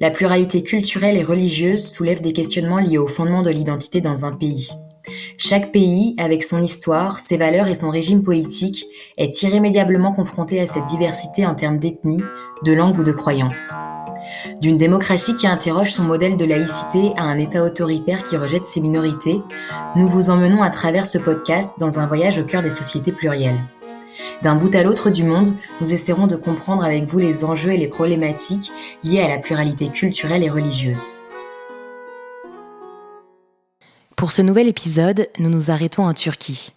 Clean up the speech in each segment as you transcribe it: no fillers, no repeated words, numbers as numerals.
La pluralité culturelle et religieuse soulève des questionnements liés au fondement de l'identité dans un pays. Chaque pays, avec son histoire, ses valeurs et son régime politique, est irrémédiablement confronté à cette diversité en termes d'ethnie, de langue ou de croyances. D'une démocratie qui interroge son modèle de laïcité à un État autoritaire qui rejette ses minorités, nous vous emmenons à travers ce podcast dans un voyage au cœur des sociétés plurielles. D'un bout à l'autre du monde, nous essaierons de comprendre avec vous les enjeux et les problématiques liées à la pluralité culturelle et religieuse. Pour ce nouvel épisode, nous nous arrêtons en Turquie.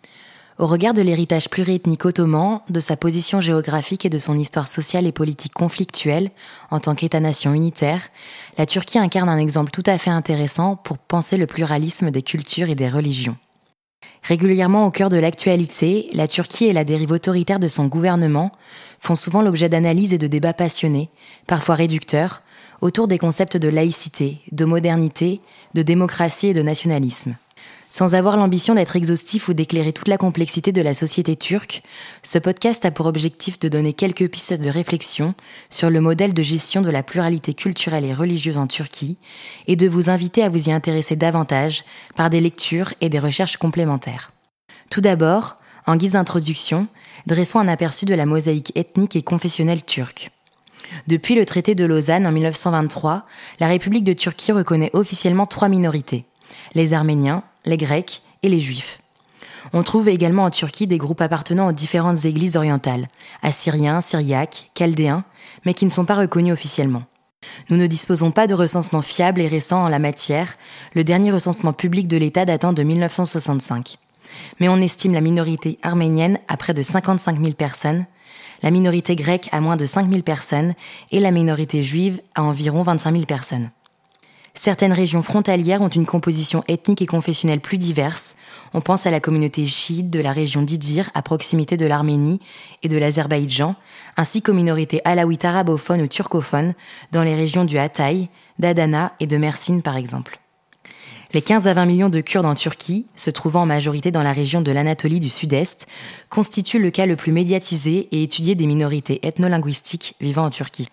Au regard de l'héritage pluriethnique ottoman, de sa position géographique et de son histoire sociale et politique conflictuelle, en tant qu'État-nation unitaire, la Turquie incarne un exemple tout à fait intéressant pour penser le pluralisme des cultures et des religions. Régulièrement au cœur de l'actualité, la Turquie et la dérive autoritaire de son gouvernement font souvent l'objet d'analyses et de débats passionnés, parfois réducteurs, autour des concepts de laïcité, de modernité, de démocratie et de nationalisme. Sans avoir l'ambition d'être exhaustif ou d'éclairer toute la complexité de la société turque, ce podcast a pour objectif de donner quelques pistes de réflexion sur le modèle de gestion de la pluralité culturelle et religieuse en Turquie et de vous inviter à vous y intéresser davantage par des lectures et des recherches complémentaires. Tout d'abord, en guise d'introduction, dressons un aperçu de la mosaïque ethnique et confessionnelle turque. Depuis le traité de Lausanne en 1923, la République de Turquie reconnaît officiellement 3 minorités, les Arméniens, les Grecs et les Juifs. On trouve également en Turquie des groupes appartenant aux différentes églises orientales, assyriens, syriaques, chaldéens, mais qui ne sont pas reconnus officiellement. Nous ne disposons pas de recensement fiable et récent en la matière, le dernier recensement public de l'État datant de 1965. Mais on estime la minorité arménienne à près de 55 000 personnes, la minorité grecque à moins de 5 000 personnes et la minorité juive à environ 25 000 personnes. Certaines régions frontalières ont une composition ethnique et confessionnelle plus diverse. On pense à la communauté chiite de la région d'Idir, à proximité de l'Arménie et de l'Azerbaïdjan, ainsi qu'aux minorités alaouites arabophones ou turcophones dans les régions du Hatay, d'Adana et de Mersin par exemple. Les 15 à 20 millions de Kurdes en Turquie, se trouvant en majorité dans la région de l'Anatolie du Sud-Est, constituent le cas le plus médiatisé et étudié des minorités ethno-linguistiques vivant en Turquie.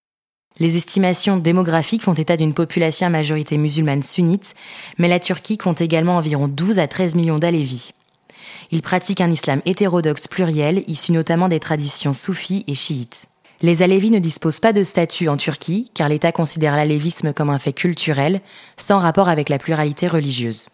Les estimations démographiques font état d'une population à majorité musulmane sunnite, mais la Turquie compte également environ 12 à 13 millions d'Alévis. Ils pratiquent un islam hétérodoxe pluriel, issu notamment des traditions soufis et chiites. Les Alévis ne disposent pas de statut en Turquie, car l'État considère l'alévisme comme un fait culturel, sans rapport avec la pluralité religieuse.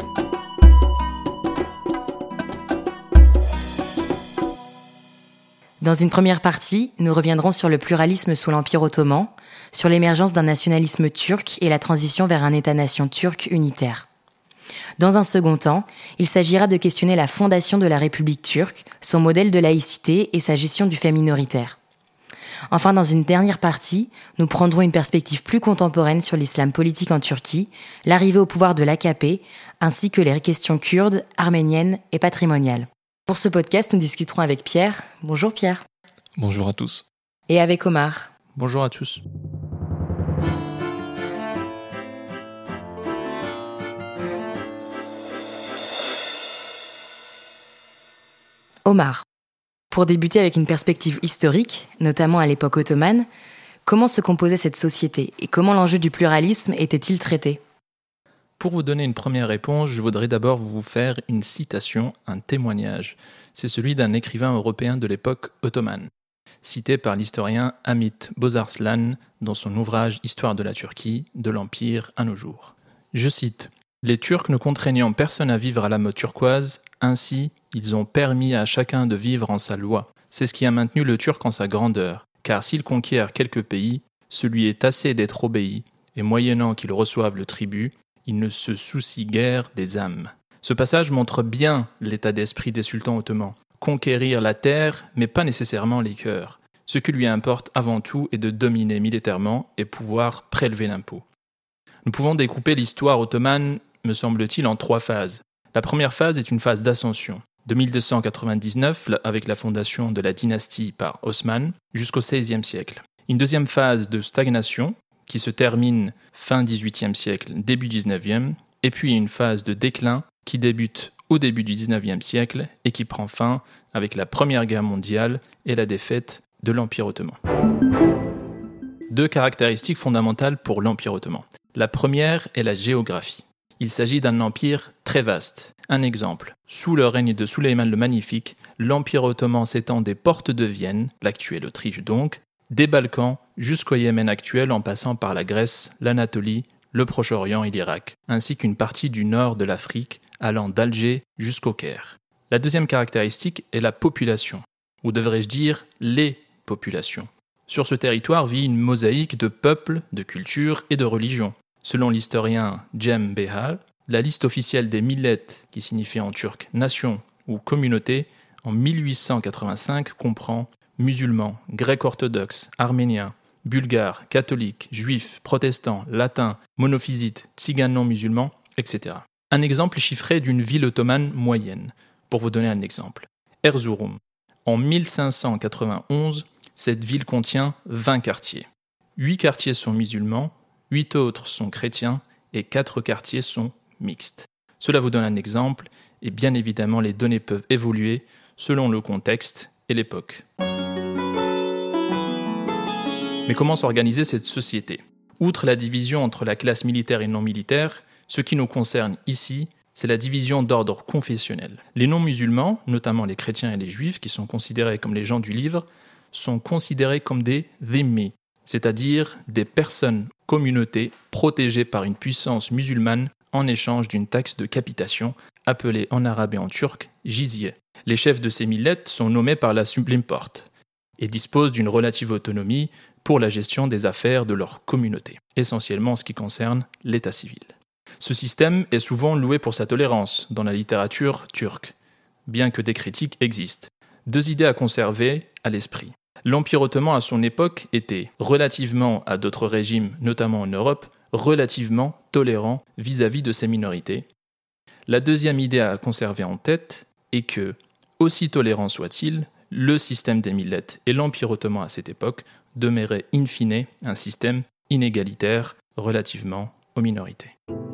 Dans une première partie, nous reviendrons sur le pluralisme sous l'Empire ottoman, sur l'émergence d'un nationalisme turc et la transition vers un État-nation turc unitaire. Dans un second temps, il s'agira de questionner la fondation de la République turque, son modèle de laïcité et sa gestion du fait minoritaire. Enfin, dans une dernière partie, nous prendrons une perspective plus contemporaine sur l'islam politique en Turquie, l'arrivée au pouvoir de l'AKP, ainsi que les questions kurdes, arméniennes et patrimoniales. Pour ce podcast, nous discuterons avec Pierre. Bonjour Pierre. Bonjour à tous. Et avec Omar. Bonjour à tous. Omar. Pour débuter avec une perspective historique, notamment à l'époque ottomane, comment se composait cette société et comment l'enjeu du pluralisme était-il traité ? Pour vous donner une première réponse, je voudrais d'abord vous faire une citation, un témoignage. C'est celui d'un écrivain européen de l'époque ottomane, cité par l'historien Hamit Bozarslan dans son ouvrage Histoire de la Turquie, de l'Empire à nos jours. Je cite : « Les Turcs ne contraignant personne à vivre à la mode turquoise, ainsi, ils ont permis à chacun de vivre en sa loi. C'est ce qui a maintenu le Turc en sa grandeur, car s'il conquiert quelques pays, celui est assez d'être obéi, et moyennant qu'il reçoive le tribut, il ne se soucie guère des âmes. » Ce passage montre bien l'état d'esprit des sultans ottomans. Conquérir la terre, mais pas nécessairement les cœurs. Ce qui lui importe avant tout est de dominer militairement et pouvoir prélever l'impôt. Nous pouvons découper l'histoire ottomane, me semble-t-il, en 3 phases. La première phase est une phase d'ascension, de 1299, avec la fondation de la dynastie par Osman, jusqu'au XVIe siècle. Une deuxième phase de stagnation, qui se termine fin XVIIIe siècle, début XIXe, et puis une phase de déclin qui débute au début du XIXe siècle et qui prend fin avec la Première Guerre mondiale et la défaite de l'Empire ottoman. 2 caractéristiques fondamentales pour l'Empire ottoman. La première est la géographie. Il s'agit d'un empire très vaste. Un exemple, sous le règne de Suleiman le Magnifique, l'Empire ottoman s'étend des portes de Vienne, l'actuelle Autriche donc, des Balkans jusqu'au Yémen actuel en passant par la Grèce, l'Anatolie, le Proche-Orient et l'Irak, ainsi qu'une partie du nord de l'Afrique allant d'Alger jusqu'au Caire. La deuxième caractéristique est la population, ou devrais-je dire les populations. Sur ce territoire vit une mosaïque de peuples, de cultures et de religions. Selon l'historien Cem Behal, la liste officielle des millets, qui signifie en turc nation ou communauté, en 1885 comprend musulmans, grecs orthodoxes, arméniens, bulgares, catholiques, juifs, protestants, latins, monophysites, tziganes non musulmans, etc. Un exemple chiffré d'une ville ottomane moyenne, pour vous donner un exemple. Erzurum. En 1591, cette ville contient 20 quartiers. 8 quartiers sont musulmans, 8 autres sont chrétiens et 4 quartiers sont mixtes. Cela vous donne un exemple, et bien évidemment les données peuvent évoluer selon le contexte et l'époque. Mais comment s'organisait cette société ? Outre la division entre la classe militaire et non militaire, ce qui nous concerne ici, c'est la division d'ordre confessionnel. Les non-musulmans, notamment les chrétiens et les juifs, qui sont considérés comme les gens du livre, sont considérés comme des dhimmi, c'est-à-dire des personnes, communautés, protégées par une puissance musulmane en échange d'une taxe de capitation, appelée en arabe et en turc jizye. Les chefs de ces millets sont nommés par la Supreme Porte et disposent d'une relative autonomie pour la gestion des affaires de leur communauté, essentiellement en ce qui concerne l'état civil. Ce système est souvent loué pour sa tolérance dans la littérature turque, bien que des critiques existent. 2 idées à conserver à l'esprit. L'Empire ottoman à son époque était, relativement à d'autres régimes, notamment en Europe, relativement tolérant vis-à-vis de ses minorités. La deuxième idée à conserver en tête est que, aussi tolérant soit-il, le système des millets et l'Empire ottoman à cette époque demeuraient in fine un système inégalitaire relativement aux minorités.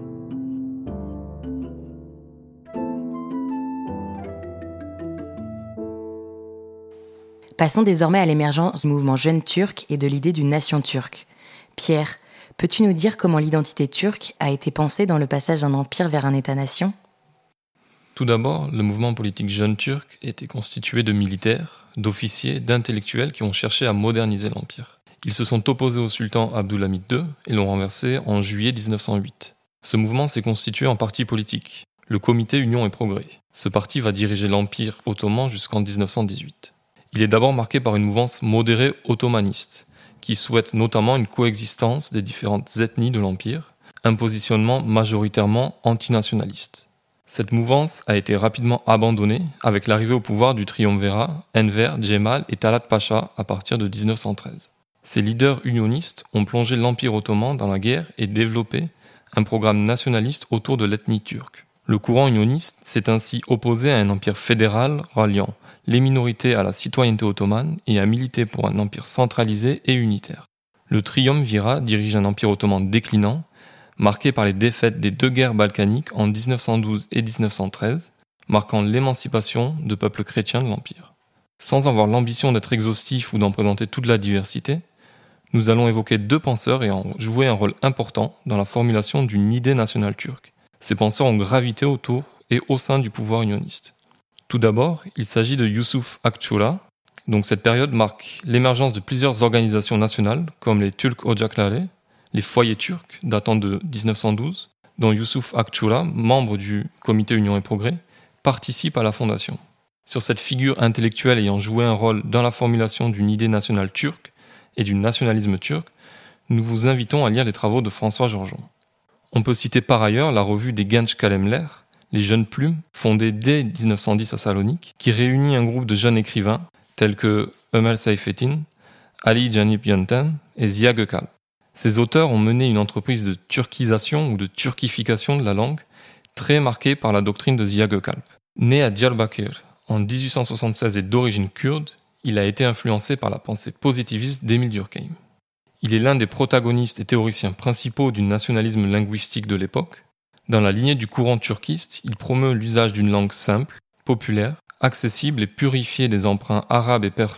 Passons désormais à l'émergence du mouvement jeune turc et de l'idée d'une nation turque. Pierre, peux-tu nous dire comment l'identité turque a été pensée dans le passage d'un empire vers un État-nation ? Tout d'abord, le mouvement politique jeune turc était constitué de militaires, d'officiers, d'intellectuels qui ont cherché à moderniser l'empire. Ils se sont opposés au sultan Abdülhamid II et l'ont renversé en juillet 1908. Ce mouvement s'est constitué en parti politique, le Comité Union et Progrès. Ce parti va diriger l'empire ottoman jusqu'en 1918. Il est d'abord marqué par une mouvance modérée ottomaniste, qui souhaite notamment une coexistence des différentes ethnies de l'empire, un positionnement majoritairement antinationaliste. Cette mouvance a été rapidement abandonnée avec l'arrivée au pouvoir du triumvirat Enver, Cemal et Talat Pacha à partir de 1913. Ces leaders unionistes ont plongé l'Empire ottoman dans la guerre et développé un programme nationaliste autour de l'ethnie turque. Le courant unioniste s'est ainsi opposé à un empire fédéral ralliant les minorités à la citoyenneté ottomane et a milité pour un empire centralisé et unitaire. Le triumvirat dirige un empire ottoman déclinant, marqué par les défaites des 2 guerres balkaniques en 1912 et 1913, marquant l'émancipation de peuples chrétiens de l'empire. Sans avoir l'ambition d'être exhaustif ou d'en présenter toute la diversité, nous allons évoquer 2 penseurs ayant joué un rôle important dans la formulation d'une idée nationale turque. Ces penseurs ont gravité autour et au sein du pouvoir unioniste. Tout d'abord, il s'agit de Yusuf Akçura. Donc cette période marque l'émergence de plusieurs organisations nationales comme les Türk Ocakları, les foyers turcs datant de 1912, dont Yusuf Akçura, membre du Comité Union et Progrès, participe à la fondation. Sur cette figure intellectuelle ayant joué un rôle dans la formulation d'une idée nationale turque et du nationalisme turc, nous vous invitons à lire les travaux de François Georgeon. On peut citer par ailleurs la revue des Genç Kalemler, les Jeunes Plumes, fondée dès 1910 à Salonique, qui réunit un groupe de jeunes écrivains tels que Ömer Seyfettin, Ali Canip Yöntem et Ziya Gökalp. Ces auteurs ont mené une entreprise de turquisation ou de turquification de la langue, très marquée par la doctrine de Ziya Gökalp. Né à Diyarbakır en 1876 et d'origine kurde, il a été influencé par la pensée positiviste d'Emile Durkheim. Il est l'un des protagonistes et théoriciens principaux du nationalisme linguistique de l'époque. Dans la lignée du courant turquiste, il promeut l'usage d'une langue simple, populaire, accessible et purifiée des emprunts arabes et persans,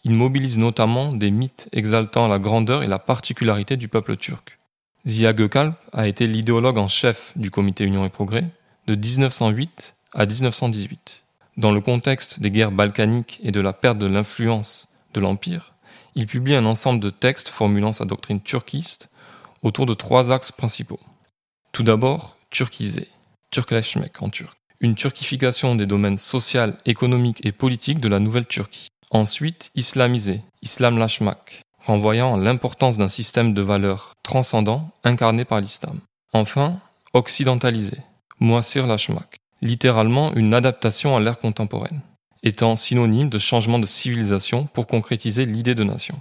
Il mobilise notamment des mythes exaltant la grandeur et la particularité du peuple turc. Ziya Gökalp a été l'idéologue en chef du comité Union et Progrès de 1908 à 1918. Dans le contexte des guerres balkaniques et de la perte de l'influence de l'Empire, il publie un ensemble de textes formulant sa doctrine turquiste autour de 3 axes principaux. Tout d'abord, turquiser, Türkleşmek en turc, une turquification des domaines social, économique et politique de la nouvelle Turquie. Ensuite, islamiser, İslamlaşmak, renvoyant à l'importance d'un système de valeurs transcendant incarné par l'islam. Enfin, occidentaliser, Muasirlaşmak, littéralement une adaptation à l'ère contemporaine, étant synonyme de changement de civilisation pour concrétiser l'idée de nation.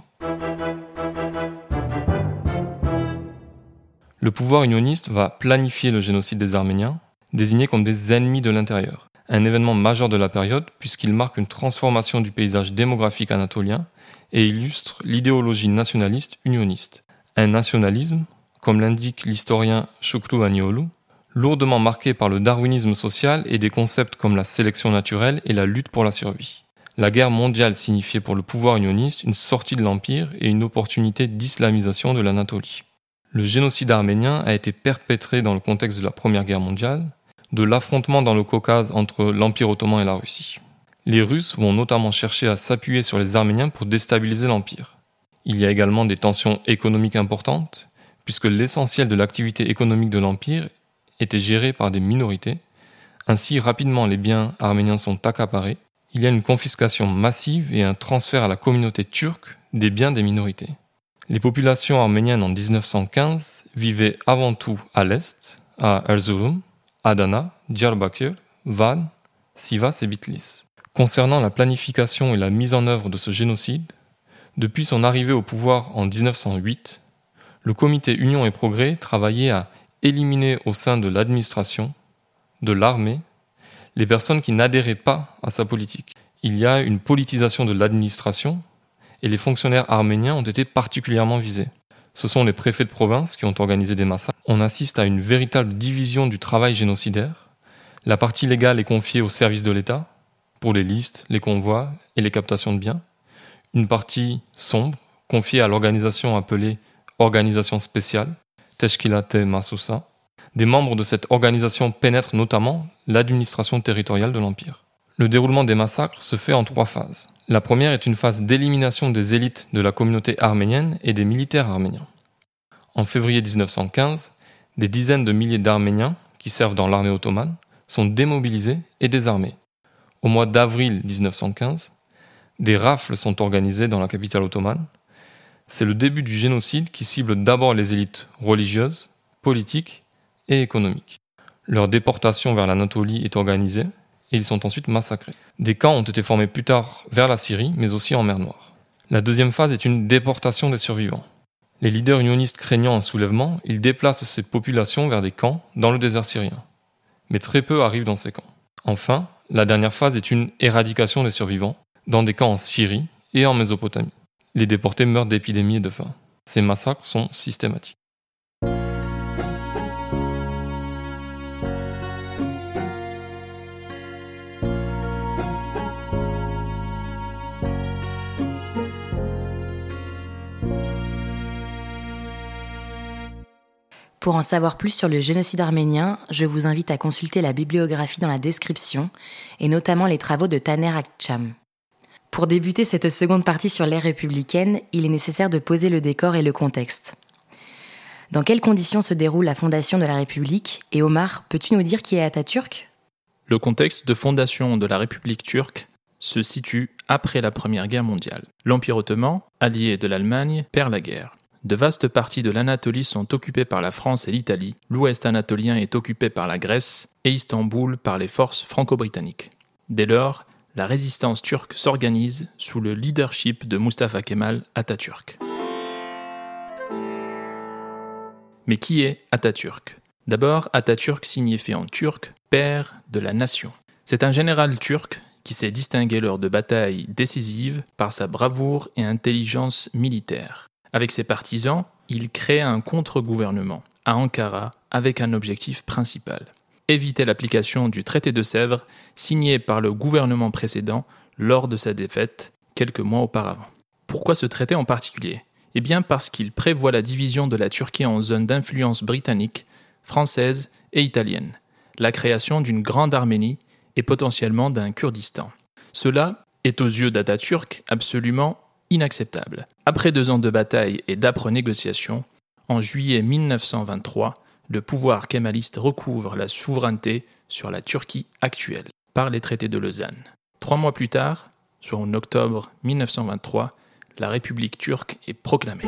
Le pouvoir unioniste va planifier le génocide des Arméniens, désignés comme des ennemis de l'intérieur, un événement majeur de la période puisqu'il marque une transformation du paysage démographique anatolien et illustre l'idéologie nationaliste unioniste. Un nationalisme, comme l'indique l'historien Şükrü Anioğlu, lourdement marqué par le darwinisme social et des concepts comme la sélection naturelle et la lutte pour la survie. La guerre mondiale signifiait pour le pouvoir unioniste une sortie de l'Empire et une opportunité d'islamisation de l'Anatolie. Le génocide arménien a été perpétré dans le contexte de la Première Guerre mondiale, de l'affrontement dans le Caucase entre l'Empire ottoman et la Russie. Les Russes vont notamment chercher à s'appuyer sur les Arméniens pour déstabiliser l'Empire. Il y a également des tensions économiques importantes, puisque l'essentiel de l'activité économique de l'Empire était géré par des minorités. Ainsi, rapidement, les biens arméniens sont accaparés. Il y a une confiscation massive et un transfert à la communauté turque des biens des minorités. Les populations arméniennes en 1915 vivaient avant tout à l'est, à Erzurum, Adana, Diyarbakır, Van, Sivas et Bitlis. Concernant la planification et la mise en œuvre de ce génocide, depuis son arrivée au pouvoir en 1908, le comité Union et Progrès travaillait à éliminer au sein de l'administration, de l'armée, les personnes qui n'adhéraient pas à sa politique. Il y a une politisation de l'administration et les fonctionnaires arméniens ont été particulièrement visés. Ce sont les préfets de province qui ont organisé des massacres. On assiste à une véritable division du travail génocidaire. La partie légale est confiée aux services de l'État, pour les listes, les convois et les captations de biens. Une partie sombre, confiée à l'organisation appelée Organisation spéciale, Teşkilat-e Mahsusa. Des membres de cette organisation pénètrent notamment l'administration territoriale de l'Empire. Le déroulement des massacres se fait en 3 phases. La première est une phase d'élimination des élites de la communauté arménienne et des militaires arméniens. En février 1915, des dizaines de milliers d'Arméniens qui servent dans l'armée ottomane sont démobilisés et désarmés. Au mois d'avril 1915, des rafles sont organisées dans la capitale ottomane. C'est le début du génocide qui cible d'abord les élites religieuses, politiques et économiques. Leur déportation vers l'Anatolie est organisée et ils sont ensuite massacrés. Des camps ont été formés plus tard vers la Syrie, mais aussi en mer Noire. La deuxième phase est une déportation des survivants. Les leaders unionistes craignant un soulèvement, ils déplacent ces populations vers des camps dans le désert syrien. Mais très peu arrivent dans ces camps. Enfin, la dernière phase est une éradication des survivants dans des camps en Syrie et en Mésopotamie. Les déportés meurent d'épidémies et de faim. Ces massacres sont systématiques. Pour en savoir plus sur le génocide arménien, je vous invite à consulter la bibliographie dans la description, et notamment les travaux de Taner Akçam. Pour débuter cette seconde partie sur l'ère républicaine, il est nécessaire de poser le décor et le contexte. Dans quelles conditions se déroule la fondation de la République ? Et Omar, peux-tu nous dire qui est Atatürk ? Le contexte de fondation de la République turque se situe après la Première Guerre mondiale. L'Empire ottoman, allié de l'Allemagne, perd la guerre. De vastes parties de l'Anatolie sont occupées par la France et l'Italie, l'ouest anatolien est occupé par la Grèce et Istanbul par les forces franco-britanniques. Dès lors, la résistance turque s'organise sous le leadership de Mustafa Kemal Atatürk. Mais qui est Atatürk ? D'abord, Atatürk signifie en turc « père de la nation ». C'est un général turc qui s'est distingué lors de batailles décisives par sa bravoure et intelligence militaire. Avec ses partisans, il crée un contre-gouvernement à Ankara avec un objectif principal : éviter l'application du traité de Sèvres signé par le gouvernement précédent lors de sa défaite quelques mois auparavant. Pourquoi ce traité en particulier ? Eh bien parce qu'il prévoit la division de la Turquie en zones d'influence britannique, française et italienne, la création d'une grande Arménie et potentiellement d'un Kurdistan. Cela est aux yeux d'Atatürk absolument inacceptable. Après 2 ans de bataille et d'âpres négociations, en juillet 1923, le pouvoir kémaliste recouvre la souveraineté sur la Turquie actuelle par les traités de Lausanne. 3 mois plus tard, soit en octobre 1923, la République turque est proclamée.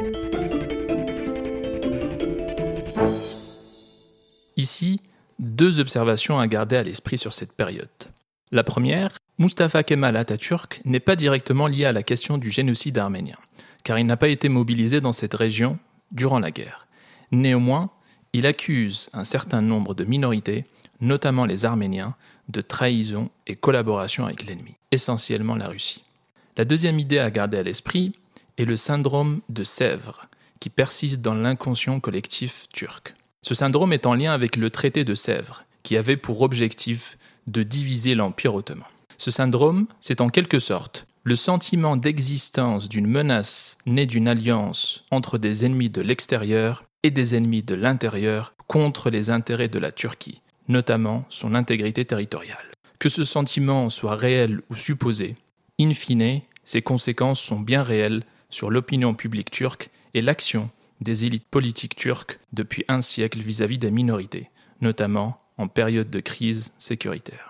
Ici, 2 observations à garder à l'esprit sur cette période. La première, Mustafa Kemal Atatürk n'est pas directement lié à la question du génocide arménien, car il n'a pas été mobilisé dans cette région durant la guerre. Néanmoins, il accuse un certain nombre de minorités, notamment les Arméniens, de trahison et collaboration avec l'ennemi, essentiellement la Russie. La deuxième idée à garder à l'esprit est le syndrome de Sèvres, qui persiste dans l'inconscient collectif turc. Ce syndrome est en lien avec le traité de Sèvres, qui avait pour objectif de diviser l'Empire ottoman. Ce syndrome, c'est en quelque sorte le sentiment d'existence d'une menace née d'une alliance entre des ennemis de l'extérieur et des ennemis de l'intérieur contre les intérêts de la Turquie, notamment son intégrité territoriale. Que ce sentiment soit réel ou supposé, in fine, ses conséquences sont bien réelles sur l'opinion publique turque et l'action des élites politiques turques depuis un siècle vis-à-vis des minorités, notamment en période de crise sécuritaire.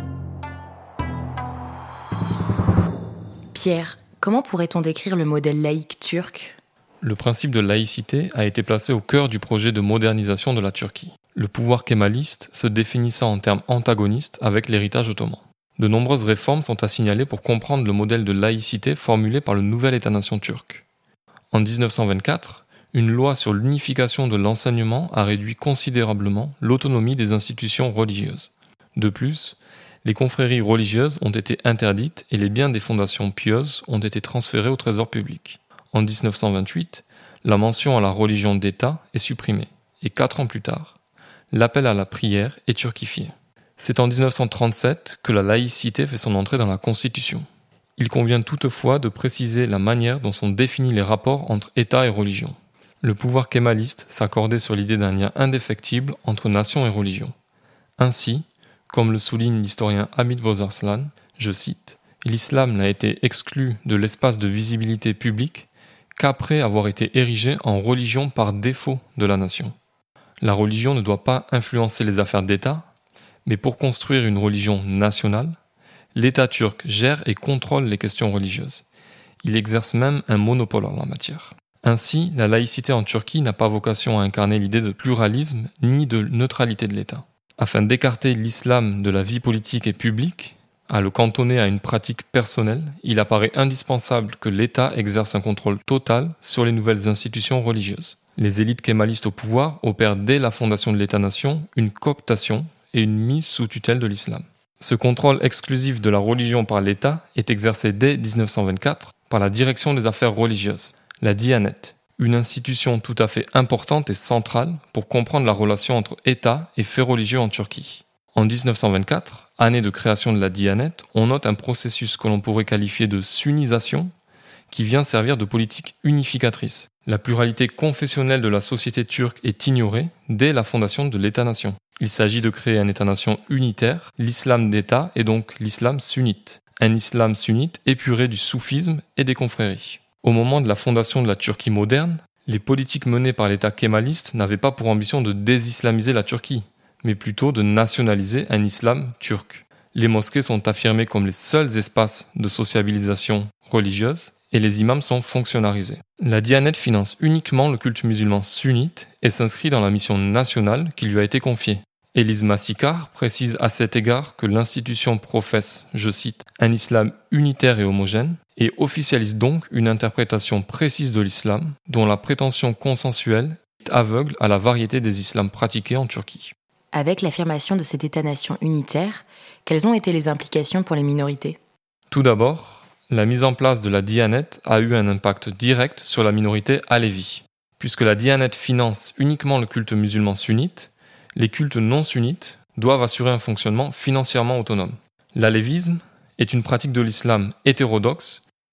Pierre, comment pourrait-on décrire le modèle laïque turc ? Le principe de laïcité a été placé au cœur du projet de modernisation de la Turquie. Le pouvoir kémaliste se définissant en termes antagonistes avec l'héritage ottoman. De nombreuses réformes sont à signaler pour comprendre le modèle de laïcité formulé par le nouvel État-nation turc. En 1924, une loi sur l'unification de l'enseignement a réduit considérablement l'autonomie des institutions religieuses. De plus, les confréries religieuses ont été interdites et les biens des fondations pieuses ont été transférés au trésor public. En 1928, la mention à la religion d'État est supprimée et 4 ans plus tard, l'appel à la prière est turquifié. C'est en 1937 que la laïcité fait son entrée dans la Constitution. Il convient toutefois de préciser la manière dont sont définis les rapports entre État et religion. Le pouvoir kémaliste s'accordait sur l'idée d'un lien indéfectible entre nation et religion. Ainsi, comme le souligne l'historien Hamid Bozarslan, je cite, « L'islam n'a été exclu de l'espace de visibilité publique qu'après avoir été érigé en religion par défaut de la nation. La religion ne doit pas influencer les affaires d'État, mais pour construire une religion nationale, l'État turc gère et contrôle les questions religieuses. Il exerce même un monopole en la matière. » Ainsi, la laïcité en Turquie n'a pas vocation à incarner l'idée de pluralisme ni de neutralité de l'État. Afin d'écarter l'islam de la vie politique et publique, à le cantonner à une pratique personnelle, il apparaît indispensable que l'État exerce un contrôle total sur les nouvelles institutions religieuses. Les élites kémalistes au pouvoir opèrent dès la fondation de l'État-nation une cooptation et une mise sous tutelle de l'islam. Ce contrôle exclusif de la religion par l'État est exercé dès 1924 par la Direction des affaires religieuses, la Diyanet, une institution tout à fait importante et centrale pour comprendre la relation entre État et faits religieux en Turquie. En 1924, année de création de la Diyanet, on note un processus que l'on pourrait qualifier de sunnisation qui vient servir de politique unificatrice. La pluralité confessionnelle de la société turque est ignorée dès la fondation de l'État-nation. Il s'agit de créer un État-nation unitaire, l'islam d'État est donc l'islam sunnite. Un islam sunnite épuré du soufisme et des confréries. Au moment de la fondation de la Turquie moderne, les politiques menées par l'État kémaliste n'avaient pas pour ambition de désislamiser la Turquie, mais plutôt de nationaliser un islam turc. Les mosquées sont affirmées comme les seuls espaces de sociabilisation religieuse et les imams sont fonctionnalisés. La Diyanet finance uniquement le culte musulman sunnite et s'inscrit dans la mission nationale qui lui a été confiée. Élise Massikar précise à cet égard que l'institution professe, je cite, « un islam unitaire et homogène » et officialise donc une interprétation précise de l'islam dont la prétention consensuelle est aveugle à la variété des islams pratiqués en Turquie. Avec l'affirmation de cet État-nation unitaire, quelles ont été les implications pour les minorités ? Tout d'abord, la mise en place de la Diyanet a eu un impact direct sur la minorité alévi. Puisque la Diyanet finance uniquement le culte musulman sunnite, les cultes non sunnites doivent assurer un fonctionnement financièrement autonome. L'alévisme est une pratique de l'islam hétérodoxe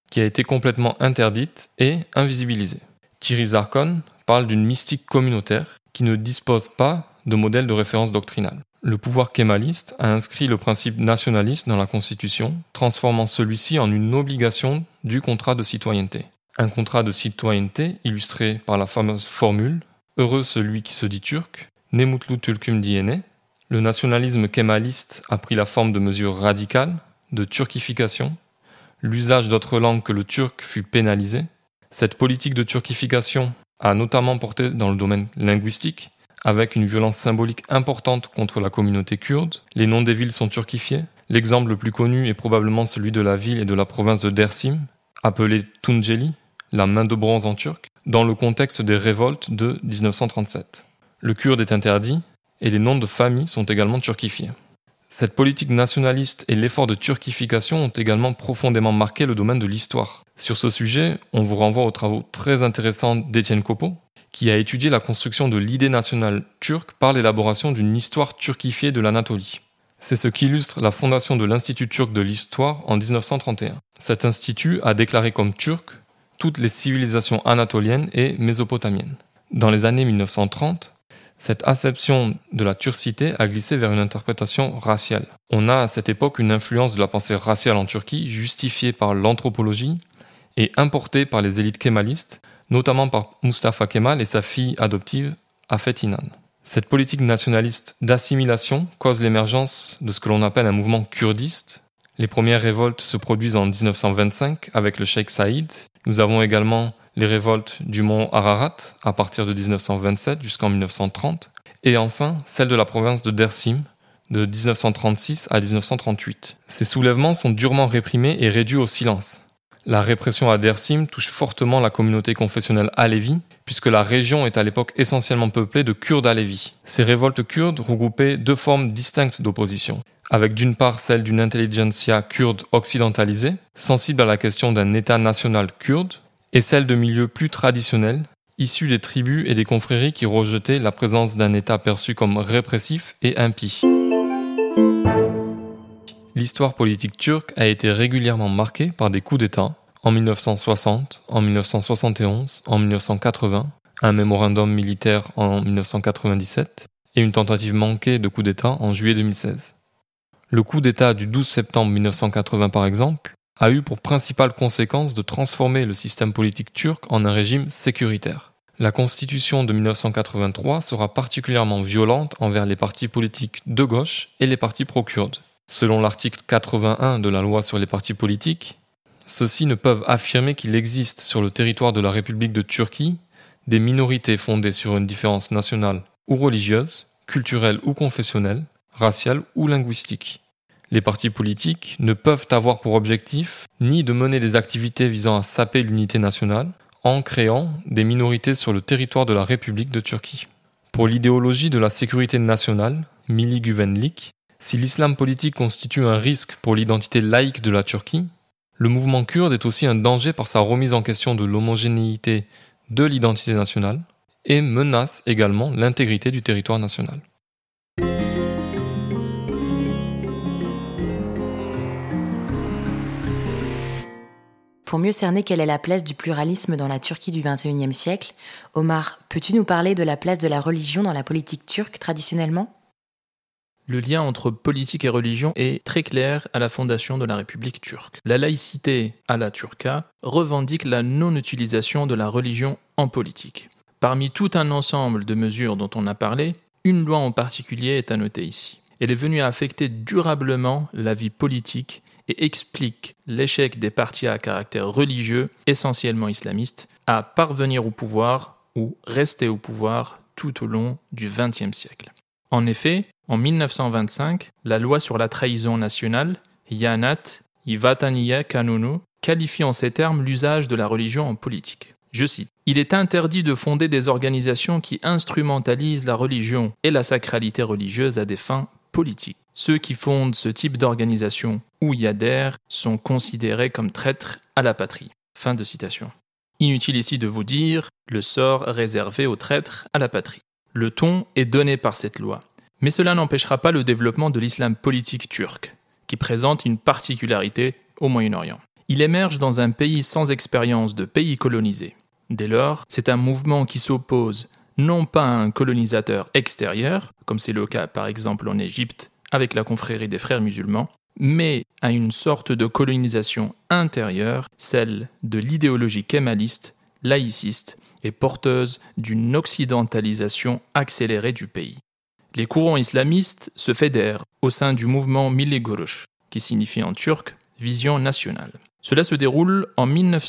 qui a été complètement interdite et invisibilisée. Thierry Zarkon parle d'une mystique communautaire qui ne dispose pas de modèle de référence doctrinale. Le pouvoir kémaliste a inscrit le principe nationaliste dans la Constitution, transformant celui-ci en une obligation du contrat de citoyenneté. Un contrat de citoyenneté illustré par la fameuse formule « Heureux celui qui se dit turc, ne mutlu Türk'üm diyene ». Le nationalisme kémaliste a pris la forme de mesures radicales, de turquification. L'usage d'autres langues que le turc fut pénalisé. Cette politique de turquification a notamment porté dans le domaine linguistique, avec une violence symbolique importante contre la communauté kurde. Les noms des villes sont turquifiés. L'exemple le plus connu est probablement celui de la ville et de la province de Dersim, appelée Tunceli, la main de bronze en turc, dans le contexte des révoltes de 1937. Le kurde est interdit et les noms de famille sont également turquifiés. Cette politique nationaliste et l'effort de turquification ont également profondément marqué le domaine de l'histoire. Sur ce sujet, on vous renvoie aux travaux très intéressants d'Étienne Copeau, qui a étudié la construction de l'idée nationale turque par l'élaboration d'une histoire turquifiée de l'Anatolie. C'est ce qui illustre la fondation de l'Institut turc de l'histoire en 1931. Cet institut a déclaré comme turc toutes les civilisations anatoliennes et mésopotamiennes. Dans les années 1930, cette acception de la turcité a glissé vers une interprétation raciale. On a à cette époque une influence de la pensée raciale en Turquie justifiée par l'anthropologie et importée par les élites kémalistes, notamment par Mustafa Kemal et sa fille adoptive Afet İnan. Cette politique nationaliste d'assimilation cause l'émergence de ce que l'on appelle un mouvement kurdiste. Les premières révoltes se produisent en 1925 avec le Cheikh Saïd. Nous avons également les révoltes du mont Ararat à partir de 1927 jusqu'en 1930, et enfin celle de la province de Dersim de 1936 à 1938. Ces soulèvements sont durement réprimés et réduits au silence. La répression à Dersim touche fortement la communauté confessionnelle alévi, puisque la région est à l'époque essentiellement peuplée de Kurdes alévis. Ces révoltes kurdes regroupaient deux formes distinctes d'opposition, avec d'une part celle d'une intelligentsia kurde occidentalisée, sensible à la question d'un État national kurde, et celle de milieux plus traditionnels, issus des tribus et des confréries qui rejetaient la présence d'un État perçu comme répressif et impie. L'histoire politique turque a été régulièrement marquée par des coups d'État, en 1960, en 1971, en 1980, un mémorandum militaire en 1997 et une tentative manquée de coup d'État en juillet 2016. Le coup d'État du 12 septembre 1980 par exemple, a eu pour principale conséquence de transformer le système politique turc en un régime sécuritaire. La constitution de 1983 sera particulièrement violente envers les partis politiques de gauche et les partis pro-kurdes. Selon l'article 81 de la loi sur les partis politiques, ceux-ci ne peuvent affirmer qu'il existe sur le territoire de la République de Turquie des minorités fondées sur une différence nationale ou religieuse, culturelle ou confessionnelle, raciale ou linguistique. Les partis politiques ne peuvent avoir pour objectif ni de mener des activités visant à saper l'unité nationale en créant des minorités sur le territoire de la République de Turquie. Pour l'idéologie de la sécurité nationale, Milli Güvenlik, si l'islam politique constitue un risque pour l'identité laïque de la Turquie, le mouvement kurde est aussi un danger par sa remise en question de l'homogénéité de l'identité nationale et menace également l'intégrité du territoire national. Pour mieux cerner quelle est la place du pluralisme dans la Turquie du XXIe siècle, Omar, peux-tu nous parler de la place de la religion dans la politique turque traditionnellement ? Le lien entre politique et religion est très clair à la fondation de la République turque. La laïcité à la turca revendique la non-utilisation de la religion en politique. Parmi tout un ensemble de mesures dont on a parlé, une loi en particulier est à noter ici. Elle est venue affecter durablement la vie politique et explique l'échec des partis à caractère religieux, essentiellement islamistes, à parvenir au pouvoir ou rester au pouvoir tout au long du XXe siècle. En effet, en 1925, la loi sur la trahison nationale, Yanat Ivataniye Kanunu, qualifie en ces termes l'usage de la religion en politique. Je cite, « Il est interdit de fonder des organisations qui instrumentalisent la religion et la sacralité religieuse à des fins politiques. Ceux qui fondent ce type d'organisation ou y adhèrent sont considérés comme traîtres à la patrie. » Fin de citation. Inutile ici de vous dire le sort réservé aux traîtres à la patrie. Le ton est donné par cette loi. Mais cela n'empêchera pas le développement de l'islam politique turc, qui présente une particularité au Moyen-Orient. Il émerge dans un pays sans expérience de pays colonisé. Dès lors, c'est un mouvement qui s'oppose non pas à un colonisateur extérieur, comme c'est le cas par exemple en Égypte avec la confrérie des frères musulmans, mais à une sorte de colonisation intérieure, celle de l'idéologie kémaliste, laïciste et porteuse d'une occidentalisation accélérée du pays. Les courants islamistes se fédèrent au sein du mouvement Milli Görüş, qui signifie en turc « vision nationale ». Cela se déroule en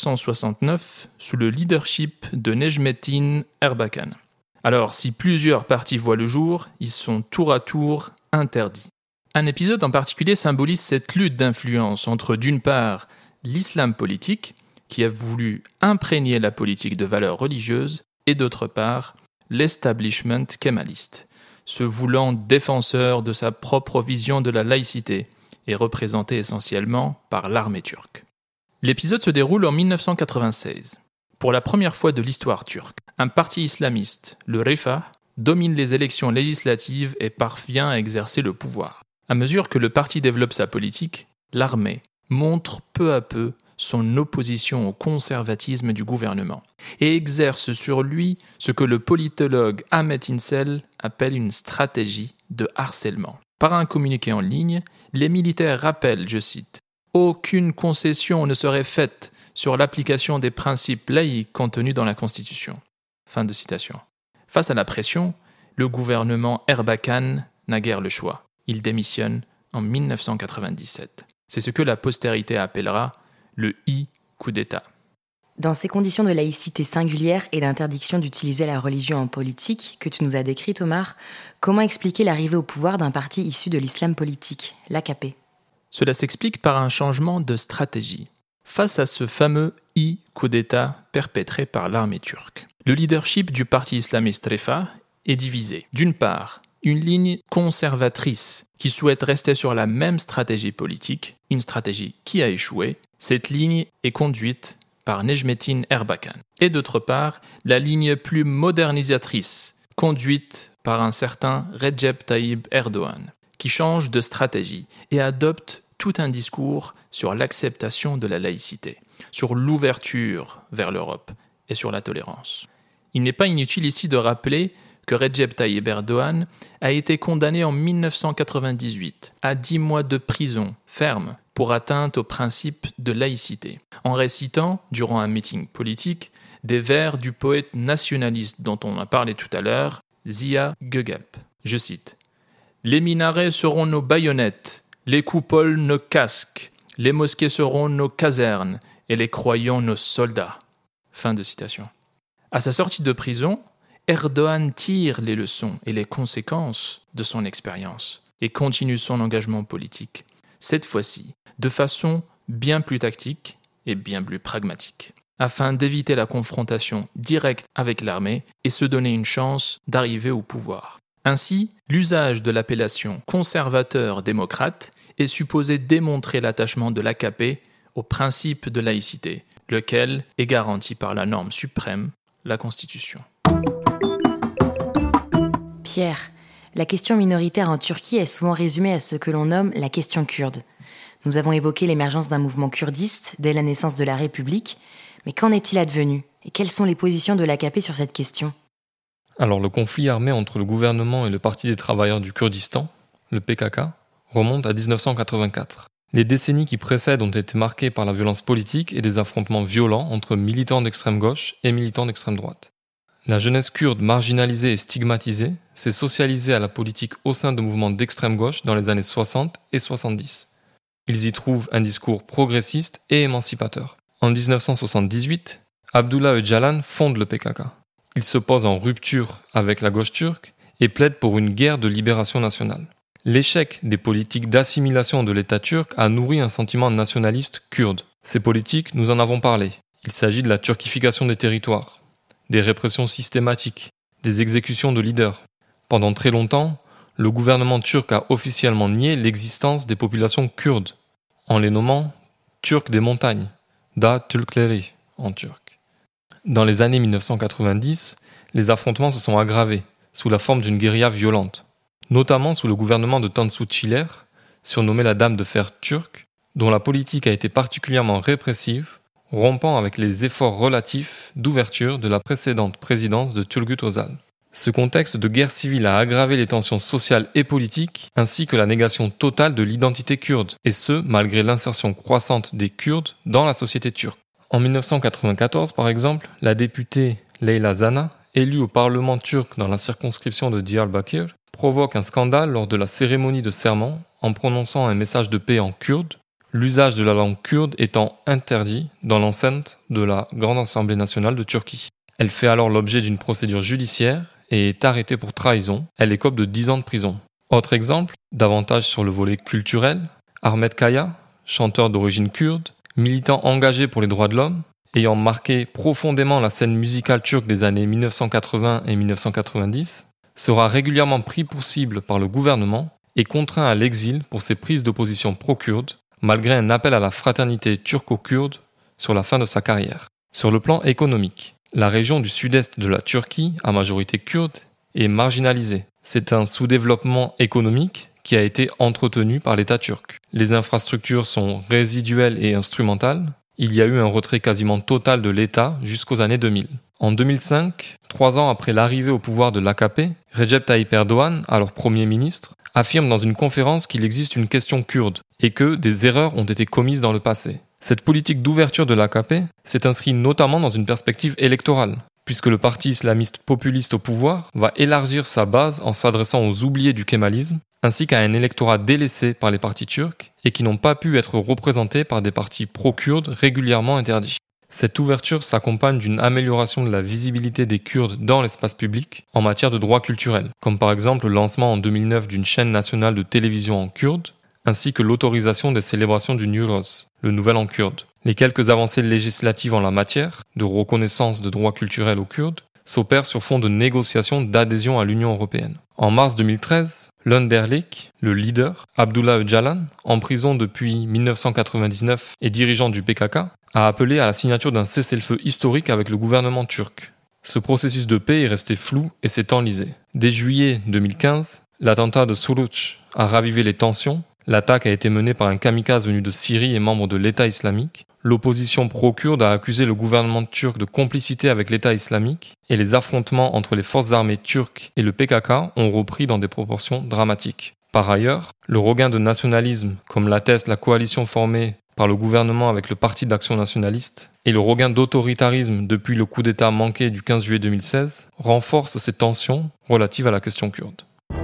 1969 sous le leadership de Necmettin Erbakan. Alors, si plusieurs partis voient le jour, ils sont tour à tour interdits. Un épisode en particulier symbolise cette lutte d'influence entre, d'une part, l'islam politique, qui a voulu imprégner la politique de valeurs religieuses, et d'autre part, l'establishment kémaliste, se voulant défenseur de sa propre vision de la laïcité, et représenté essentiellement par l'armée turque. L'épisode se déroule en 1996. Pour la première fois de l'histoire turque, un parti islamiste, le Refah, domine les élections législatives et parvient à exercer le pouvoir. À mesure que le parti développe sa politique, l'armée montre peu à peu son opposition au conservatisme du gouvernement et exerce sur lui ce que le politologue Ahmet İncel appelle une stratégie de harcèlement. Par un communiqué en ligne, les militaires rappellent, je cite, « Aucune concession ne serait faite sur l'application des principes laïques contenus dans la Constitution. » Fin de citation. Face à la pression, le gouvernement Erbakan n'a guère le choix. Il démissionne en 1997. C'est ce que la postérité appellera le coup d'État. Dans ces conditions de laïcité singulière et d'interdiction d'utiliser la religion en politique que tu nous as décrites, Omar, comment expliquer l'arrivée au pouvoir d'un parti issu de l'islam politique, l'AKP ? Cela s'explique par un changement de stratégie. Face à ce fameux coup d'État perpétré par l'armée turque, le leadership du parti islamiste Refah est divisé. D'une part, une ligne conservatrice qui souhaite rester sur la même stratégie politique, une stratégie qui a échoué. Cette ligne est conduite par Necmettin Erbakan. Et d'autre part, la ligne plus modernisatrice, conduite par un certain Recep Tayyip Erdoğan, qui change de stratégie et adopte tout un discours sur l'acceptation de la laïcité, sur l'ouverture vers l'Europe et sur la tolérance. Il n'est pas inutile ici de rappeler que Recep Tayyip Erdoğan a été condamné en 1998 à 10 mois de prison ferme pour atteinte au principe de laïcité, en récitant, durant un meeting politique, des vers du poète nationaliste dont on a parlé tout à l'heure, Ziya Gökalp. Je cite « Les minarets seront nos baïonnettes, les coupoles nos casques, les mosquées seront nos casernes et les croyants nos soldats. » Fin de citation. À sa sortie de prison, Erdoğan tire les leçons et les conséquences de son expérience et continue son engagement politique, cette fois-ci de façon bien plus tactique et bien plus pragmatique, afin d'éviter la confrontation directe avec l'armée et se donner une chance d'arriver au pouvoir. Ainsi, l'usage de l'appellation conservateur-démocrate est supposé démontrer l'attachement de l'AKP au principe de laïcité, lequel est garanti par la norme suprême, la Constitution. Pierre, la question minoritaire en Turquie est souvent résumée à ce que l'on nomme la question kurde. Nous avons évoqué l'émergence d'un mouvement kurdiste dès la naissance de la République, mais qu'en est-il advenu et quelles sont les positions de l'AKP sur cette question ? Alors le conflit armé entre le gouvernement et le Parti des travailleurs du Kurdistan, le PKK, remonte à 1984. Les décennies qui précèdent ont été marquées par la violence politique et des affrontements violents entre militants d'extrême gauche et militants d'extrême droite. La jeunesse kurde marginalisée et stigmatisée s'est socialisée à la politique au sein de mouvements d'extrême gauche dans les années 60 et 70. Ils y trouvent un discours progressiste et émancipateur. En 1978, Abdullah Öcalan fonde le PKK. Il se pose en rupture avec la gauche turque et plaide pour une guerre de libération nationale. L'échec des politiques d'assimilation de l'État turc a nourri un sentiment nationaliste kurde. Ces politiques, nous en avons parlé. Il s'agit de la turquification des territoires, des répressions systématiques, des exécutions de leaders. Pendant très longtemps, le gouvernement turc a officiellement nié l'existence des populations kurdes, en les nommant Turcs des montagnes, Da Türkleri en turc. Dans les années 1990, les affrontements se sont aggravés, sous la forme d'une guérilla violente, notamment sous le gouvernement de Tansu Çiller, surnommée la Dame de fer turque, dont la politique a été particulièrement répressive, rompant avec les efforts relatifs d'ouverture de la précédente présidence de Turgut Özal. Ce contexte de guerre civile a aggravé les tensions sociales et politiques, ainsi que la négation totale de l'identité kurde, et ce, malgré l'insertion croissante des Kurdes dans la société turque. En 1994, par exemple, la députée Leyla Zana, élue au Parlement turc dans la circonscription de Diyarbakır, provoque un scandale lors de la cérémonie de serment en prononçant un message de paix en kurde, l'usage de la langue kurde étant interdit dans l'enceinte de la Grande Assemblée nationale de Turquie. Elle fait alors l'objet d'une procédure judiciaire et est arrêtée pour trahison. Elle écope de 10 ans de prison. Autre exemple, davantage sur le volet culturel, Ahmet Kaya, chanteur d'origine kurde, militant engagé pour les droits de l'homme, ayant marqué profondément la scène musicale turque des années 1980 et 1990, sera régulièrement pris pour cible par le gouvernement et contraint à l'exil pour ses prises d'opposition pro-kurde, malgré un appel à la fraternité turco-kurde sur la fin de sa carrière. Sur le plan économique, la région du sud-est de la Turquie, à majorité kurde, est marginalisée. C'est un sous-développement économique qui a été entretenu par l'État turc. Les infrastructures sont résiduelles et instrumentales. Il y a eu un retrait quasiment total de l'État jusqu'aux années 2000. En 2005, 3 ans après l'arrivée au pouvoir de l'AKP, Recep Tayyip Erdoğan, alors Premier ministre, affirme dans une conférence qu'il existe une question kurde et que des erreurs ont été commises dans le passé. Cette politique d'ouverture de l'AKP s'est inscrite notamment dans une perspective électorale, puisque le parti islamiste populiste au pouvoir va élargir sa base en s'adressant aux oubliés du kémalisme, ainsi qu'à un électorat délaissé par les partis turcs et qui n'ont pas pu être représentés par des partis pro-kurdes régulièrement interdits. Cette ouverture s'accompagne d'une amélioration de la visibilité des Kurdes dans l'espace public en matière de droits culturels, comme par exemple le lancement en 2009 d'une chaîne nationale de télévision en kurde, ainsi que l'autorisation des célébrations du Nowruz, le Nouvel An kurde. Les quelques avancées législatives en la matière, de reconnaissance de droits culturels aux Kurdes, s'opèrent sur fond de négociations d'adhésion à l'Union européenne. En mars 2013, l'Önderlik, le leader, Abdullah Öcalan, en prison depuis 1999 et dirigeant du PKK, a appelé à la signature d'un cessez-le-feu historique avec le gouvernement turc. Ce processus de paix est resté flou et s'est enlisé. Dès juillet 2015, l'attentat de Suruç a ravivé les tensions. L'attaque a été menée par un kamikaze venu de Syrie et membre de l'État islamique. L'opposition pro-kurde a accusé le gouvernement turc de complicité avec l'État islamique et les affrontements entre les forces armées turques et le PKK ont repris dans des proportions dramatiques. Par ailleurs, le regain de nationalisme, comme l'atteste la coalition formée par le gouvernement avec le Parti d'action nationaliste, et le regain d'autoritarisme depuis le coup d'État manqué du 15 juillet 2016, renforcent ces tensions relatives à la question kurde.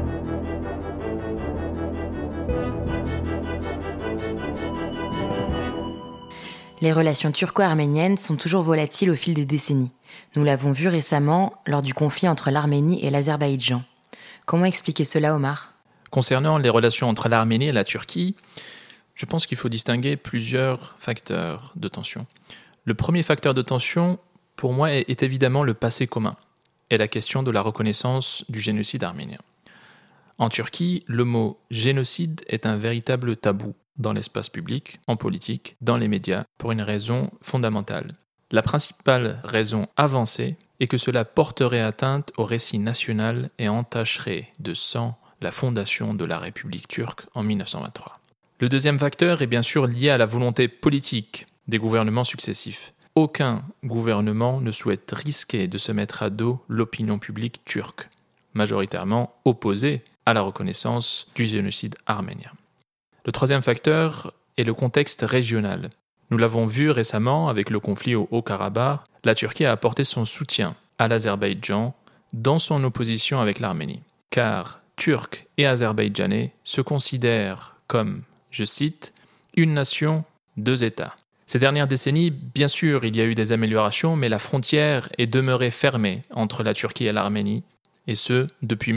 Les relations turco-arméniennes sont toujours volatiles au fil des décennies. Nous l'avons vu récemment lors du conflit entre l'Arménie et l'Azerbaïdjan. Comment expliquer cela, Omar ? Concernant les relations entre l'Arménie et la Turquie, je pense qu'il faut distinguer plusieurs facteurs de tension. Le premier facteur de tension, pour moi, est évidemment le passé commun et la question de la reconnaissance du génocide arménien. En Turquie, le mot génocide est un véritable tabou dans l'espace public, en politique, dans les médias, pour une raison fondamentale. La principale raison avancée est que cela porterait atteinte au récit national et entacherait de sang la fondation de la République turque en 1923. Le deuxième facteur est bien sûr lié à la volonté politique des gouvernements successifs. Aucun gouvernement ne souhaite risquer de se mettre à dos l'opinion publique turque, majoritairement opposée à la reconnaissance du génocide arménien. Le troisième facteur est le contexte régional. Nous l'avons vu récemment avec le conflit au Haut-Karabakh, la Turquie a apporté son soutien à l'Azerbaïdjan dans son opposition avec l'Arménie. Car Turcs et Azerbaïdjanais se considèrent comme, je cite, une nation, deux États. Ces dernières décennies, bien sûr, il y a eu des améliorations, mais la frontière est demeurée fermée entre la Turquie et l'Arménie, et ce, depuis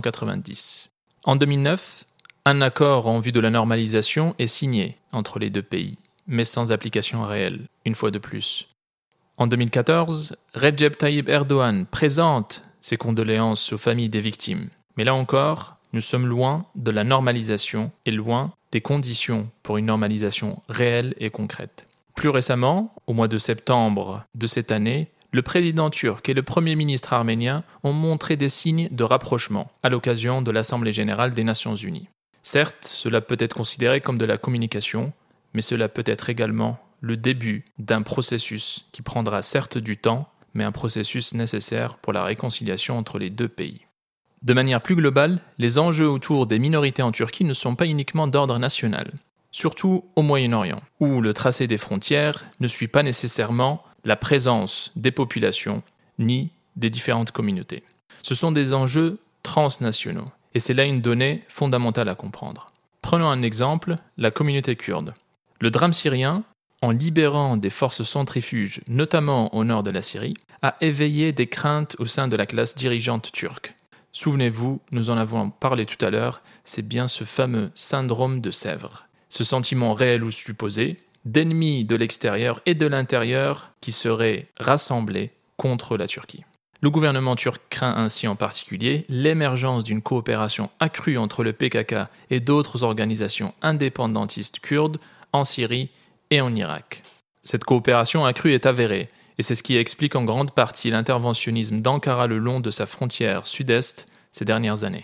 1990. En 2009, un accord en vue de la normalisation est signé entre les deux pays, mais sans application réelle, une fois de plus. En 2014, Recep Tayyip Erdoğan présente ses condoléances aux familles des victimes. Mais là encore, nous sommes loin de la normalisation et loin des conditions pour une normalisation réelle et concrète. Plus récemment, au mois de septembre de cette année, le président turc et le premier ministre arménien ont montré des signes de rapprochement à l'occasion de l'Assemblée générale des Nations unies. Certes, cela peut être considéré comme de la communication, mais cela peut être également le début d'un processus qui prendra certes du temps, mais un processus nécessaire pour la réconciliation entre les deux pays. De manière plus globale, les enjeux autour des minorités en Turquie ne sont pas uniquement d'ordre national, surtout au Moyen-Orient, où le tracé des frontières ne suit pas nécessairement la présence des populations ni des différentes communautés. Ce sont des enjeux transnationaux, et c'est là une donnée fondamentale à comprendre. Prenons un exemple, la communauté kurde. Le drame syrien, en libérant des forces centrifuges, notamment au nord de la Syrie, a éveillé des craintes au sein de la classe dirigeante turque. Souvenez-vous, nous en avons parlé tout à l'heure, c'est bien ce fameux syndrome de Sèvres. Ce sentiment réel ou supposé, d'ennemis de l'extérieur et de l'intérieur qui seraient rassemblés contre la Turquie. Le gouvernement turc craint ainsi en particulier l'émergence d'une coopération accrue entre le PKK et d'autres organisations indépendantistes kurdes en Syrie et en Irak. Cette coopération accrue est avérée, et c'est ce qui explique en grande partie l'interventionnisme d'Ankara le long de sa frontière sud-est ces dernières années.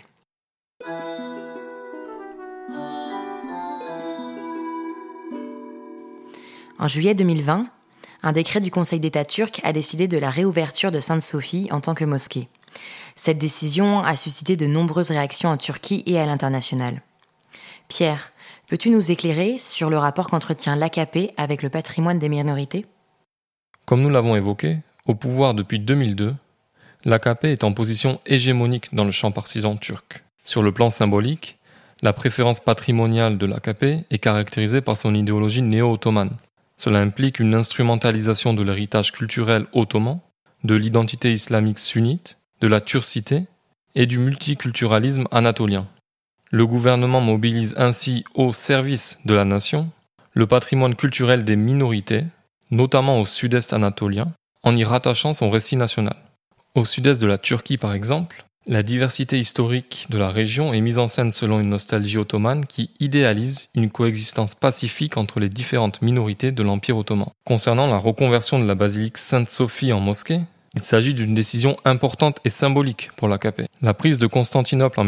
En juillet 2020, un décret du Conseil d'État turc a décidé de la réouverture de Sainte-Sophie en tant que mosquée. Cette décision a suscité de nombreuses réactions en Turquie et à l'international. Pierre, peux-tu nous éclairer sur le rapport qu'entretient l'AKP avec le patrimoine des minorités ? Comme nous l'avons évoqué, au pouvoir depuis 2002, l'AKP est en position hégémonique dans le champ partisan turc. Sur le plan symbolique, la préférence patrimoniale de l'AKP est caractérisée par son idéologie néo-ottomane. Cela implique une instrumentalisation de l'héritage culturel ottoman, de l'identité islamique sunnite, de la turcité et du multiculturalisme anatolien. Le gouvernement mobilise ainsi au service de la nation le patrimoine culturel des minorités, notamment au sud-est anatolien, en y rattachant son récit national. Au sud-est de la Turquie par exemple, la diversité historique de la région est mise en scène selon une nostalgie ottomane qui idéalise une coexistence pacifique entre les différentes minorités de l'Empire ottoman. Concernant la reconversion de la basilique Sainte-Sophie en mosquée, il s'agit d'une décision importante et symbolique pour l'AKP. La prise de Constantinople en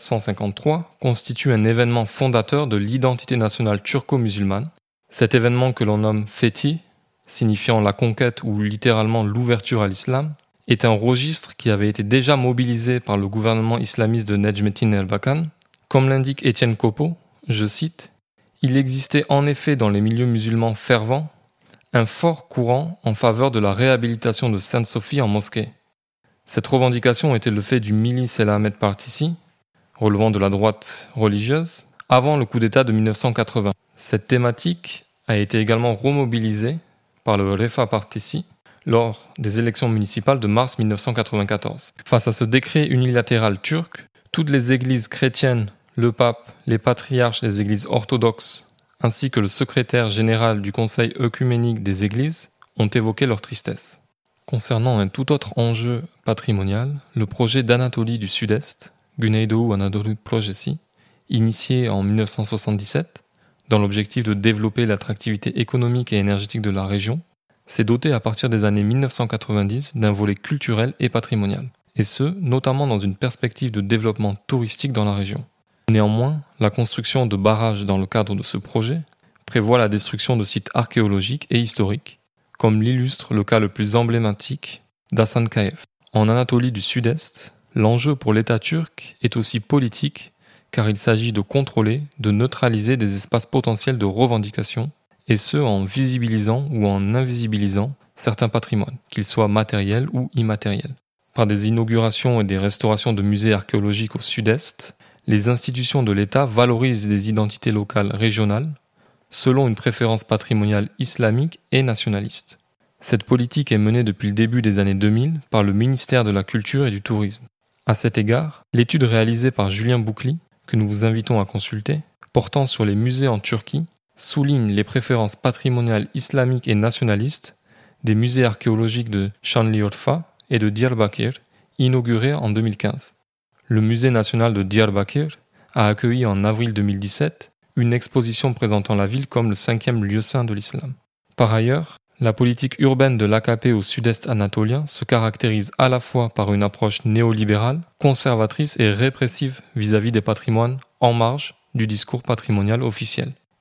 1453 constitue un événement fondateur de l'identité nationale turco-musulmane. Cet événement que l'on nomme Fethi, signifiant la conquête ou littéralement l'ouverture à l'islam, est un registre qui avait été déjà mobilisé par le gouvernement islamiste de Necmettin Erbakan. Comme l'indique Étienne Copeau, je cite, « Il existait en effet dans les milieux musulmans fervents un fort courant en faveur de la réhabilitation de Sainte-Sophie en mosquée. Cette revendication était le fait du Milli Selamet Partisi, relevant de la droite religieuse, avant le coup d'État de 1980. Cette thématique a été également remobilisée par le Refah Partisi, lors des élections municipales de mars 1994. Face à ce décret unilatéral turc, toutes les églises chrétiennes, le pape, les patriarches des églises orthodoxes, ainsi que le secrétaire général du Conseil œcuménique des églises, ont évoqué leur tristesse. Concernant un tout autre enjeu patrimonial, le projet d'Anatolie du Sud-Est, Güneydoğu Anadolu Projesi, initié en 1977, dans l'objectif de développer l'attractivité économique et énergétique de la région, s'est doté à partir des années 1990 d'un volet culturel et patrimonial, et ce, notamment dans une perspective de développement touristique dans la région. Néanmoins, la construction de barrages dans le cadre de ce projet prévoit la destruction de sites archéologiques et historiques, comme l'illustre le cas le plus emblématique d'Hasankeyf. En Anatolie du Sud-Est, l'enjeu pour l'État turc est aussi politique, car il s'agit de contrôler, de neutraliser des espaces potentiels de revendication, et ce en visibilisant ou en invisibilisant certains patrimoines, qu'ils soient matériels ou immatériels. Par des inaugurations et des restaurations de musées archéologiques au sud-est, les institutions de l'État valorisent des identités locales régionales selon une préférence patrimoniale islamique et nationaliste. Cette politique est menée depuis le début des années 2000 par le ministère de la Culture et du Tourisme. À cet égard, l'étude réalisée par Julien Boucli, que nous vous invitons à consulter, portant sur les musées en Turquie, souligne les préférences patrimoniales islamiques et nationalistes des musées archéologiques de Şanlıurfa et de Diyarbakır, inaugurés en 2015. Le musée national de Diyarbakır a accueilli en avril 2017 une exposition présentant la ville comme le 5e lieu saint de l'islam. Par ailleurs, la politique urbaine de l'AKP au sud-est anatolien se caractérise à la fois par une approche néolibérale, conservatrice et répressive vis-à-vis des patrimoines en marge du discours patrimonial officiel.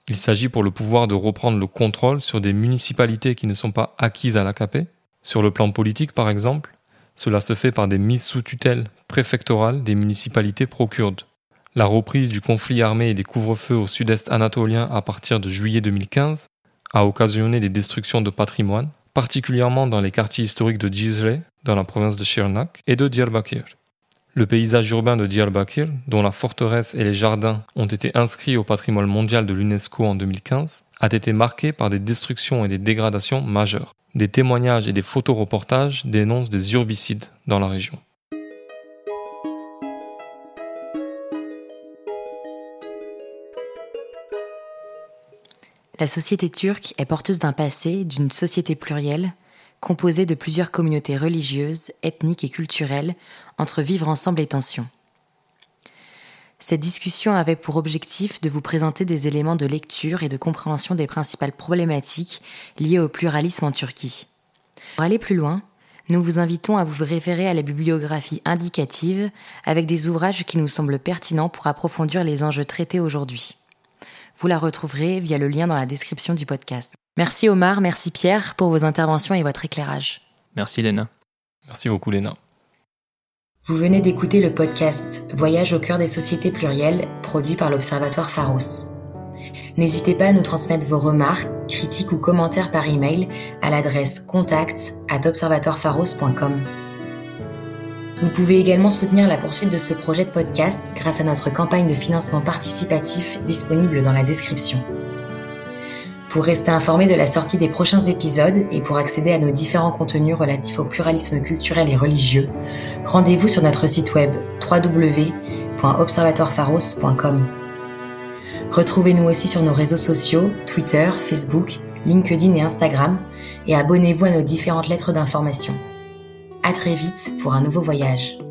Il s'agit pour le pouvoir de reprendre le contrôle sur des municipalités qui ne sont pas acquises à l'AKP. Sur le plan politique, par exemple, cela se fait par des mises sous tutelle préfectorale des municipalités pro-kurdes. La reprise du conflit armé et des couvre-feux au sud-est anatolien à partir de juillet 2015 a occasionné des destructions de patrimoine, particulièrement dans les quartiers historiques de Cizre, dans la province de Şırnak, et de Diyarbakır. Le paysage urbain de Diyarbakır, dont la forteresse et les jardins ont été inscrits au patrimoine mondial de l'UNESCO en 2015, a été marqué par des destructions et des dégradations majeures. Des témoignages et des photoreportages dénoncent des herbicides dans la région. La société turque est porteuse d'un passé, d'une société plurielle, composée de plusieurs communautés religieuses, ethniques et culturelles, entre vivre ensemble et tension. Cette discussion avait pour objectif de vous présenter des éléments de lecture et de compréhension des principales problématiques liées au pluralisme en Turquie. Pour aller plus loin, nous vous invitons à vous référer à la bibliographie indicative avec des ouvrages qui nous semblent pertinents pour approfondir les enjeux traités aujourd'hui. Vous la retrouverez via le lien dans la description du podcast. Merci Omar, merci Pierre pour vos interventions et votre éclairage. Merci Léna. Merci beaucoup Léna. Vous venez d'écouter le podcast Voyage au cœur des sociétés plurielles, produit par l'Observatoire Pharos. N'hésitez pas à nous transmettre vos remarques, critiques ou commentaires par email à l'adresse contact@observatoirepharos.com. Vous pouvez également soutenir la poursuite de ce projet de podcast grâce à notre campagne de financement participatif disponible dans la description. Pour rester informé de la sortie des prochains épisodes et pour accéder à nos différents contenus relatifs au pluralisme culturel et religieux, rendez-vous sur notre site web www.observatoirepharos.com. Retrouvez-nous aussi sur nos réseaux sociaux, Twitter, Facebook, LinkedIn et Instagram, et abonnez-vous à nos différentes lettres d'information. À très vite pour un nouveau voyage.